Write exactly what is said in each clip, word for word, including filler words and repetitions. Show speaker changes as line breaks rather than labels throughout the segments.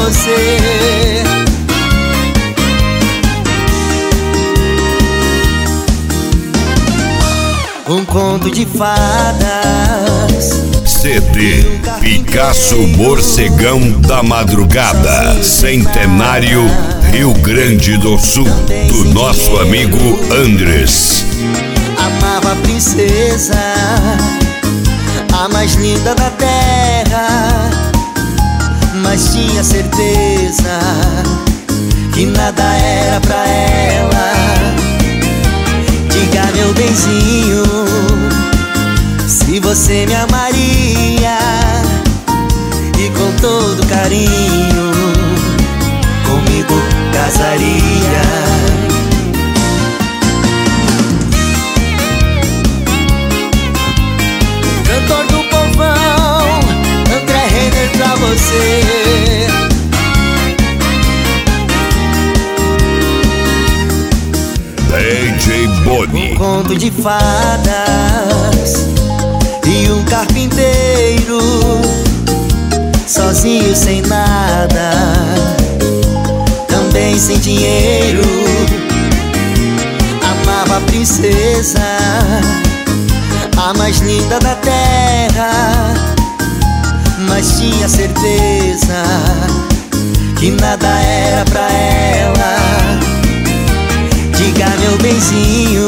você. Um conto de fadas.
C D Picasso Morcegão da Madrugada, Centenário, Rio Grande do Sul, do nosso amigo Andres.
Amava a princesa, a mais linda da terra, mas tinha certeza que nada era pra ela. Diga, meu benzinho, se você me amaria, e com todo carinho comigo casaria. Cantor do povão, André Renner pra você.
D J Boni.
Um conto de fadas e um carpinteiro, sozinho sem nada, também sem dinheiro. Amava a princesa, a mais linda da terra, mas tinha certeza que nada era pra ela. Diga, meu benzinho,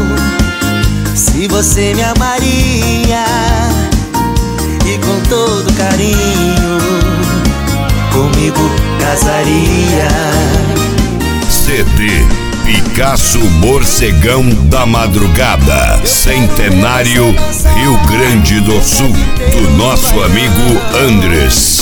se você me amaria, e com todo carinho comigo casaria.
C D Picasso Morcegão da Madrugada, Centenário, Rio Grande do Sul, do nosso amigo Andres.